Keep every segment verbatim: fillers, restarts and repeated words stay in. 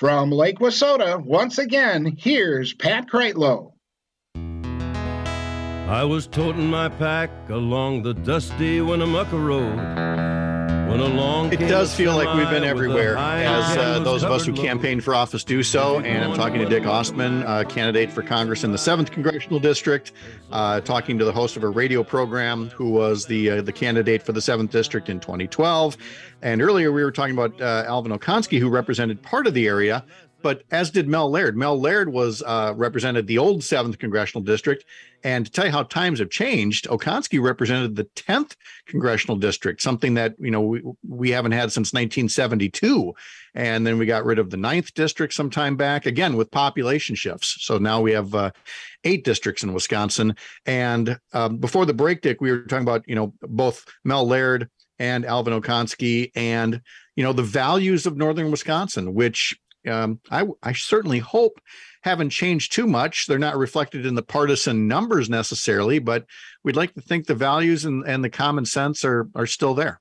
From Lake Wissota, once again, here's Pat Kreitlow. I was toting my pack along the dusty Winnemucca Road. When along it does feel like we've been everywhere, as uh, those of us who campaigned for office do so. And I'm talking to Dick Ostman, uh, candidate for Congress in the seventh Congressional District, uh, talking to the host of a radio program who was the uh, the candidate for the seventh District in twenty twelve. And earlier we were talking about uh, Alvin Okonski, who represented part of the area, but as did Mel Laird. Mel Laird was uh, represented the old seventh Congressional District. And to tell you how times have changed, Okonski represented the tenth Congressional District, something that, you know, we, we haven't had since nineteen seventy-two. And then we got rid of the ninth District some time back, again, with population shifts. So now we have uh, eight districts in Wisconsin. And um, before the break, Dick, we were talking about, you know, both Mel Laird and Alvin Okonski and, you know, the values of Northern Wisconsin, which um, I, I certainly hope haven't changed too much. They're not reflected in the partisan numbers necessarily, but we'd like to think the values and, and the common sense are are still there.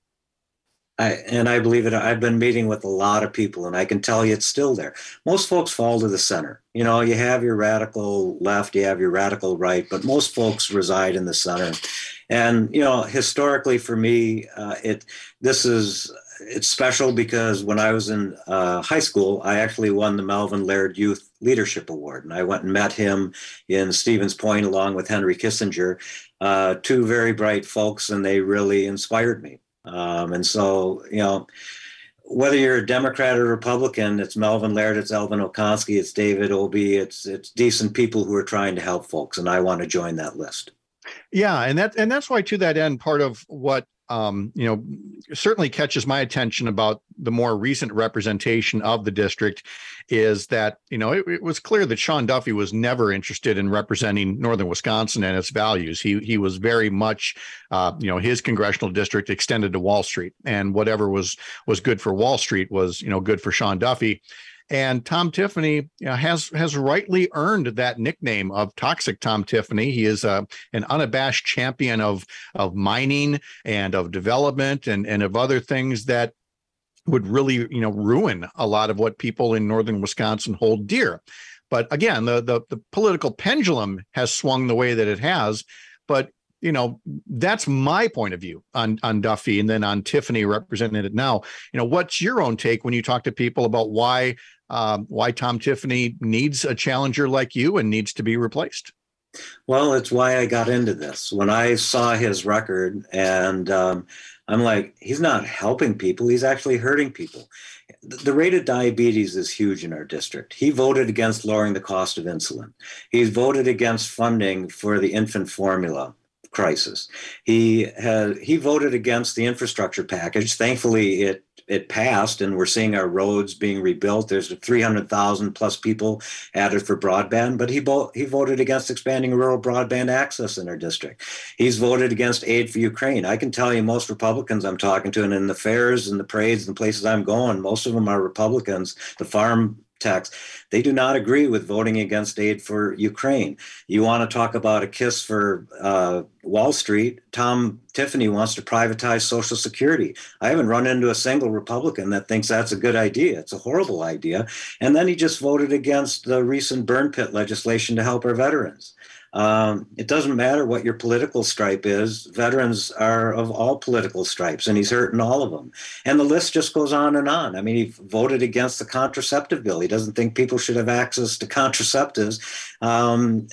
I, and I believe it. I've been meeting with a lot of people, and I can tell you it's still there. Most folks fall to the center. You know, you have your radical left, you have your radical right, but most folks reside in the center. And, you know, historically for me, uh, it this is it's special because when I was in uh, high school, I actually won the Melvin Laird Youth Leadership Award. And I went and met him in Stevens Point along with Henry Kissinger, uh, two very bright folks, and they really inspired me. Um, and so, you know, whether you're a Democrat or Republican, it's Melvin Laird, it's Alvin Okonski, it's David Obey, it's it's decent people who are trying to help folks, and I want to join that list. Yeah, and that and that's why, to that end, part of what um, you know certainly catches my attention about the more recent representation of the district is that, you know, it, it was clear that Sean Duffy was never interested in representing Northern Wisconsin and its values. He he was very much, uh, you know, his congressional district extended to Wall Street, and whatever was was good for Wall Street was, you know, good for Sean Duffy. And Tom Tiffany, you know, has has rightly earned that nickname of Toxic Tom Tiffany. He is uh, an unabashed champion of of mining and of development and, and of other things that would really, you know, ruin a lot of what people in Northern Wisconsin hold dear. But again, the the, the political pendulum has swung the way that it has. But you know, that's my point of view on, on Duffy, and then on Tiffany representing it now. You know, what's your own take when you talk to people about why um, why Tom Tiffany needs a challenger like you and needs to be replaced? Well, it's why I got into this. When I saw his record, and um, I'm like, he's not helping people, he's actually hurting people. The rate of diabetes is huge in our district. He voted against lowering the cost of insulin. He's voted against funding for the infant formula crisis. He had he voted against the infrastructure package. Thankfully, it it passed, and we're seeing our roads being rebuilt. There's three hundred thousand plus people added for broadband, but he bo- he voted against expanding rural broadband access in our district. He's voted against aid for Ukraine. I can tell you most Republicans I'm talking to, and in the fairs and the parades and places I'm going, most of them are Republicans. The farm tax, they do not agree with voting against aid for Ukraine. You want to talk about a kiss for uh, Wall Street? Tom Tiffany wants to privatize Social Security. I haven't run into a single Republican that thinks that's a good idea. It's a horrible idea. And then he just voted against the recent burn pit legislation to help our veterans. Um, it doesn't matter what your political stripe is. Veterans are of all political stripes, and he's hurting all of them. And the list just goes on and on. I mean, he voted against the contraceptive bill. He doesn't think people should have access to contraceptives. Um,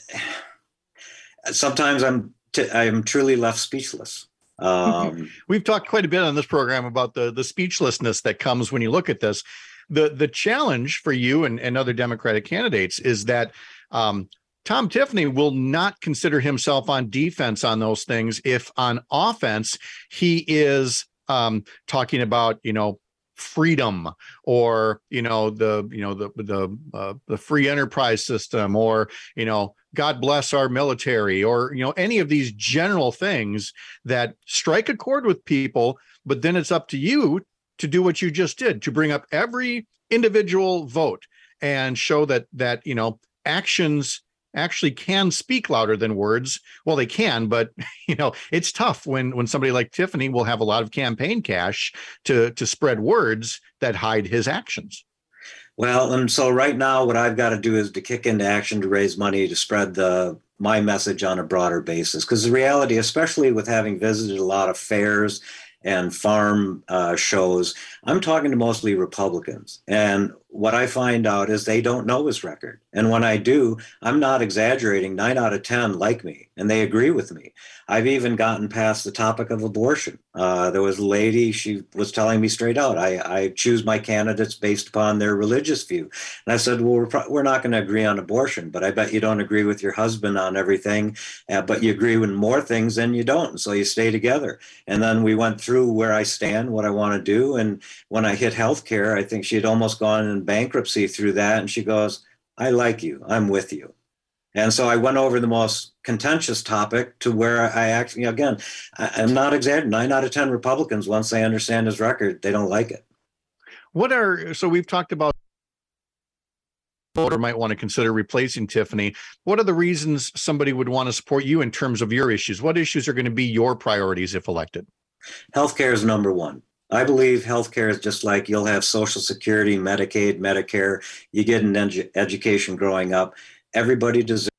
sometimes I'm t- I'm truly left speechless. Um, We've talked quite a bit on this program about the the speechlessness that comes when you look at this. The the challenge for you and, and other Democratic candidates is that um, Tom Tiffany will not consider himself on defense on those things if on offense he is um, talking about, you know, freedom or, you know, the, you know, the, the, uh, the free enterprise system or, you know, God bless our military or, you know, any of these general things that strike a chord with people. But then it's up to you to do what you just did, to bring up every individual vote and show that, that, you know, actions actually can speak louder than words. Well, they can, but you know, it's tough when when somebody like Tiffany will have a lot of campaign cash to to spread words that hide his actions. Well, and so right now, what I've got to do is to kick into action to raise money to spread the my message on a broader basis. Because the reality, especially with having visited a lot of fairs and farm uh, shows, I'm talking to mostly Republicans. And what I find out is they don't know his record. And when I do, I'm not exaggerating. Nine out of ten like me, and they agree with me. I've even gotten past the topic of abortion. Uh, there was a lady, she was telling me straight out, I, I choose my candidates based upon their religious view. And I said, well, we're, pro- we're not going to agree on abortion, but I bet you don't agree with your husband on everything, uh, but you agree with more things than you don't. And so you stay together. And then we went through where I stand, what I want to do. And when I hit healthcare, I think she had almost gone in bankruptcy through that. And she goes, I like you. I'm with you. And so I went over the most contentious topic to where I actually, again, I'm not exaggerating. Nine out of ten Republicans, once they understand his record, they don't like it. What are, so we've talked about voter might want to consider replacing Tiffany. What are the reasons somebody would want to support you in terms of your issues? What issues are going to be your priorities if elected? Healthcare is number one. I believe healthcare is just like you'll have Social Security, Medicaid, Medicare. You get an edu- education growing up. Everybody deserves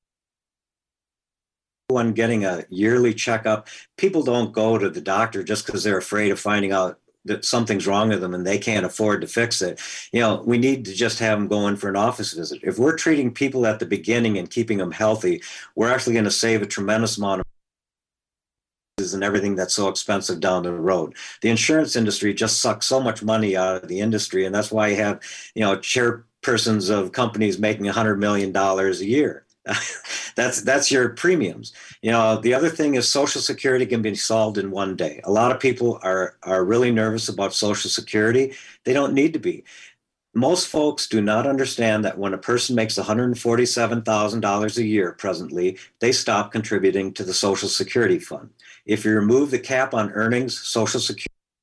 one getting a yearly checkup. People don't go to the doctor just because they're afraid of finding out that something's wrong with them and they can't afford to fix it. You know, we need to just have them go in for an office visit. If we're treating people at the beginning and keeping them healthy, we're actually going to save a tremendous amount of and everything that's so expensive down the road. The insurance industry just sucks so much money out of the industry, and that's why you have, you know, chairpersons of companies making one hundred million dollars a year. that's that's your premiums. You know, the other thing is Social Security can be solved in one day. A lot of people are are really nervous about Social Security. They don't need to be. Most folks do not understand that when a person makes one hundred forty-seven thousand dollars a year presently, they stop contributing to the Social Security fund. If you remove the cap on earnings, Social Security,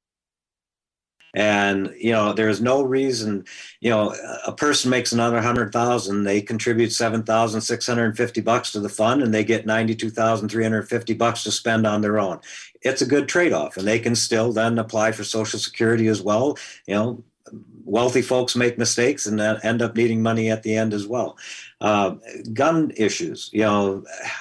and, you know, there's no reason, you know, a person makes another one hundred thousand, they contribute seven thousand six hundred fifty bucks to the fund, and they get ninety-two thousand three hundred fifty bucks to spend on their own. It's a good trade-off, and they can still then apply for Social Security as well. You know, wealthy folks make mistakes and end up needing money at the end as well. Uh, gun issues, you know,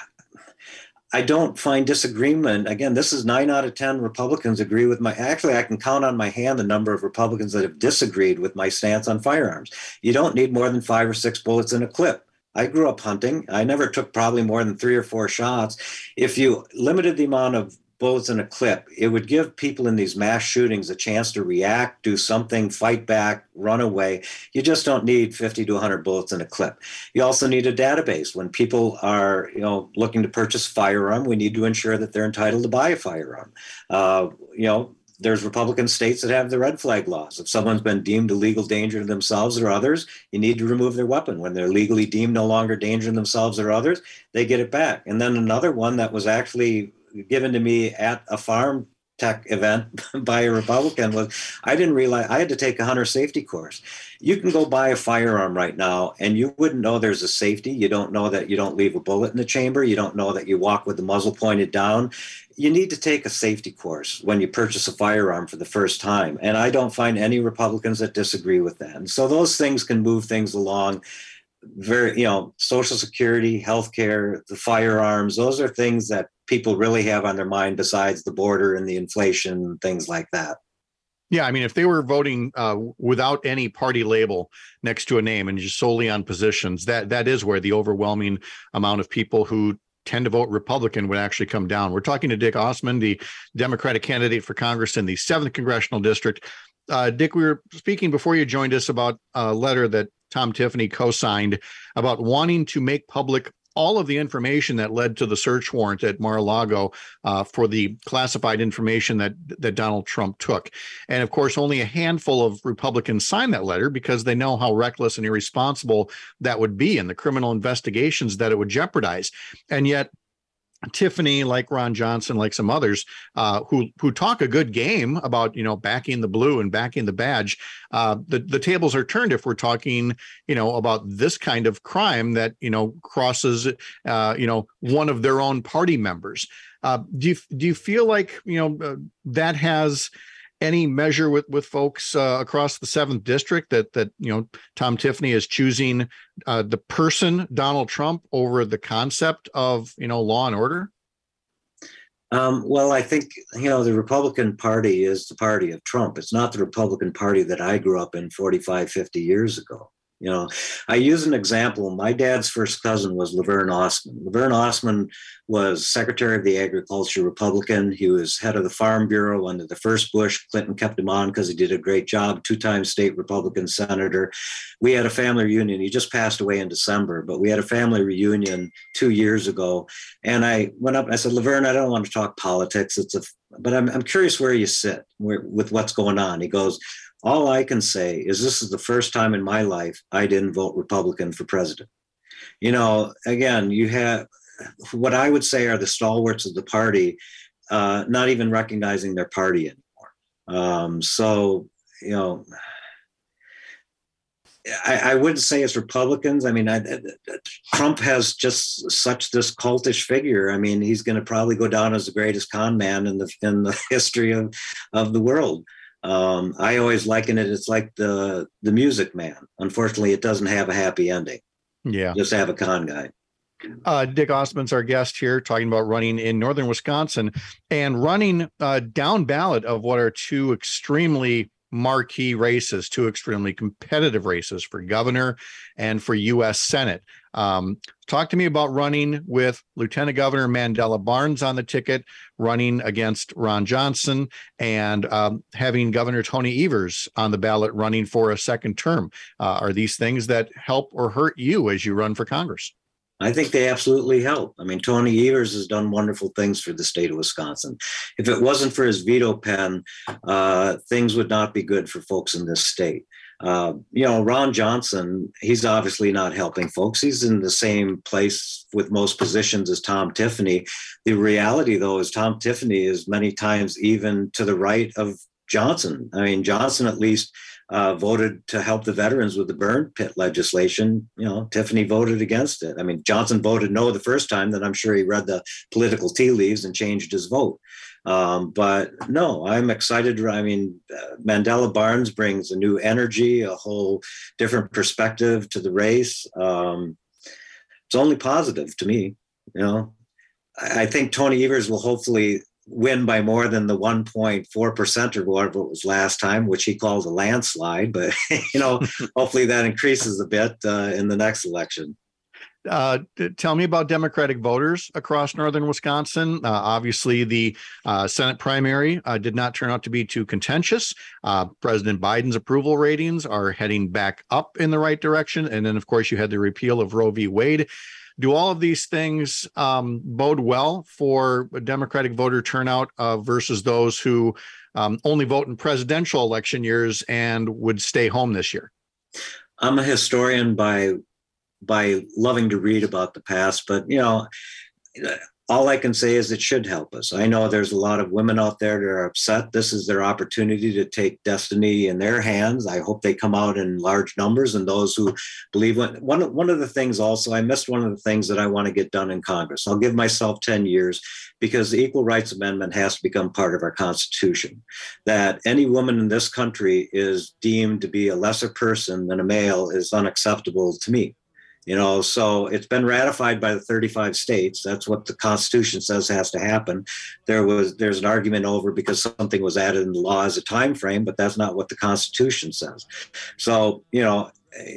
I don't find disagreement. Again, this is nine out of ten Republicans agree with my, actually, I can count on my hand the number of Republicans that have disagreed with my stance on firearms. You don't need more than five or six bullets in a clip. I grew up hunting. I never took probably more than three or four shots. If you limited the amount of bullets in a clip, it would give people in these mass shootings a chance to react, do something, fight back, run away. You just don't need fifty to one hundred bullets in a clip. You also need a database. When people are, you know, looking to purchase a firearm, we need to ensure that they're entitled to buy a firearm. Uh, you know, there's Republican states that have the red flag laws. If someone's been deemed a legal danger to themselves or others, you need to remove their weapon. When they're legally deemed no longer danger to themselves or others, they get it back. And then another one that was actually given to me at a farm tech event by a Republican was, I didn't realize I had to take a hunter safety course. You can go buy a firearm right now and you wouldn't know there's a safety. You don't know that you don't leave a bullet in the chamber. You don't know that you walk with the muzzle pointed down. You need to take a safety course when you purchase a firearm for the first time. And I don't find any Republicans that disagree with that. And so those things can move things along. Very, you know, Social Security, healthcare, the firearms, those are things that people really have on their mind besides the border and the inflation, things like that. Yeah, I mean, if they were voting uh, without any party label next to a name and just solely on positions, that that is where the overwhelming amount of people who tend to vote Republican would actually come down. We're talking to Dick Austman, the Democratic candidate for Congress in the seventh Congressional District. Uh, Dick, we were speaking before you joined us about a letter that Tom Tiffany co-signed about wanting to make public all of the information that led to the search warrant at Mar-a-Lago uh, for the classified information that that Donald Trump took. And of course, only a handful of Republicans signed that letter because they know how reckless and irresponsible that would be and the criminal investigations that it would jeopardize. And yet, Tiffany, like Ron Johnson, like some others uh, who who talk a good game about, you know, backing the blue and backing the badge, uh, the, the tables are turned if we're talking, you know, about this kind of crime that, you know, crosses, uh, you know, one of their own party members. Uh, do you, do you feel like, you know, uh, that has any measure with with folks uh, across the seventh district that that you know Tom Tiffany is choosing uh, the person Donald Trump over the concept of you know law and order? Um, well, I think, you know, the Republican Party is the party of Trump. It's not the Republican Party that I grew up in forty-five, fifty years ago. You know, I use an example. My dad's first cousin was Laverne Ostman. Laverne Ostman was Secretary of the Agriculture, Republican. He was head of the Farm Bureau under the first Bush. Clinton kept him on because he did a great job, two-time state Republican senator. We had a family reunion. He just passed away in December, but we had a family reunion two years ago. And I went up and I said, Laverne, I don't want to talk politics. It's a, but I'm, I'm curious where you sit where, with what's going on. He goes, all I can say is this is the first time in my life I didn't vote Republican for president. You know, again, you have what I would say are the stalwarts of the party, uh, not even recognizing their party anymore. Um, so, you know, I, I wouldn't say it's Republicans. I mean, I, I, Trump has just such this cultish figure. I mean, he's going to probably go down as the greatest con man in the in the history of, of the world. Um, I always liken it. It's like the the Music Man. Unfortunately, it doesn't have a happy ending. Yeah, just have a con guy. Uh, Dick Ostman's our guest here, talking about running in northern Wisconsin and running uh, down ballot of what are two extremely marquee races, two extremely competitive races for governor and for U S Senate. Um, talk to me about running with Lieutenant Governor Mandela Barnes on the ticket, running against Ron Johnson, and um, having Governor Tony Evers on the ballot running for a second term. Uh, are these things that help or hurt you as you run for Congress? I think they absolutely help. I mean, Tony Evers has done wonderful things for the state of Wisconsin. If it wasn't for his veto pen, uh, things would not be good for folks in this state. Uh, you know, Ron Johnson, he's obviously not helping folks. He's in the same place with most positions as Tom Tiffany. The reality, though, is Tom Tiffany is many times even to the right of Johnson. I mean, Johnson at least uh, voted to help the veterans with the burn pit legislation. You know, Tiffany voted against it. I mean, Johnson voted no the first time, then I'm sure he read the political tea leaves and changed his vote. Um, but no, I'm excited. I mean, uh, Mandela Barnes brings a new energy, a whole different perspective to the race. Um, it's only positive to me. You know, I, I think Tony Evers will hopefully win by more than the one point four percent or whatever it was last time, which he called a landslide. But, you know, hopefully that increases a bit uh, in the next election. Uh, tell me about Democratic voters across northern Wisconsin. Uh, obviously, the uh, Senate primary uh, did not turn out to be too contentious. Uh, President Biden's approval ratings are heading back up in the right direction. And then, of course, you had the repeal of Roe v. Wade. Do all of these things um, bode well for Democratic voter turnout uh, versus those who um, only vote in presidential election years and would stay home this year? I'm a historian by by loving to read about the past, but, you know, all I can say is it should help us. I know there's a lot of women out there that are upset. This is their opportunity to take destiny in their hands. I hope they come out in large numbers, and those who believe one, one, one of the things also, I missed one of the things that I want to get done in Congress. I'll give myself ten years because the Equal Rights Amendment has to become part of our Constitution, that any woman in this country is deemed to be a lesser person than a male is unacceptable to me. You know, so it's been ratified by the thirty-five states. That's what the Constitution says has to happen. There was there's an argument over because something was added in the law as a time frame, but that's not what the Constitution says. So, you know,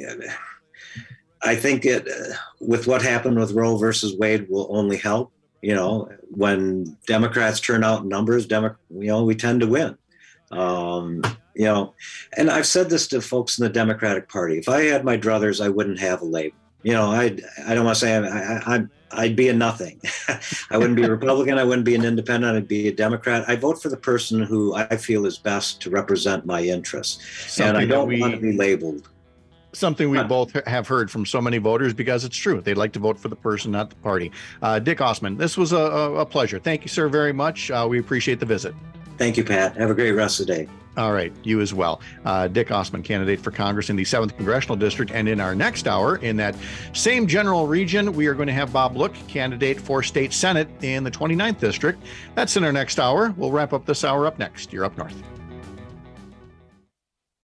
I think it with what happened with Roe versus Wade will only help. You know, when Democrats turn out in numbers, Demo- you know, we tend to win. Um, you know, and I've said this to folks in the Democratic Party. If I had my druthers, I wouldn't have a label. You know, I I don't want to say I, I, I'd be a nothing. I wouldn't be a Republican. I wouldn't be an independent. I'd be a Democrat. I vote for the person who I feel is best to represent my interests. Something and I don't we, want to be labeled. Something we huh. both have heard from so many voters because it's true. They'd like to vote for the person, not the party. Uh, Dick Ostman, this was a, a pleasure. Thank you, sir, very much. Uh, we appreciate the visit. Thank you, Pat. Have a great rest of the day. All right, you as well. Uh, Dick Ostman, candidate for Congress in the seventh Congressional District. And in our next hour, in that same general region, we are going to have Bob Look, candidate for State Senate in the twenty-ninth District. That's in our next hour. We'll wrap up this hour up next. You're Up North.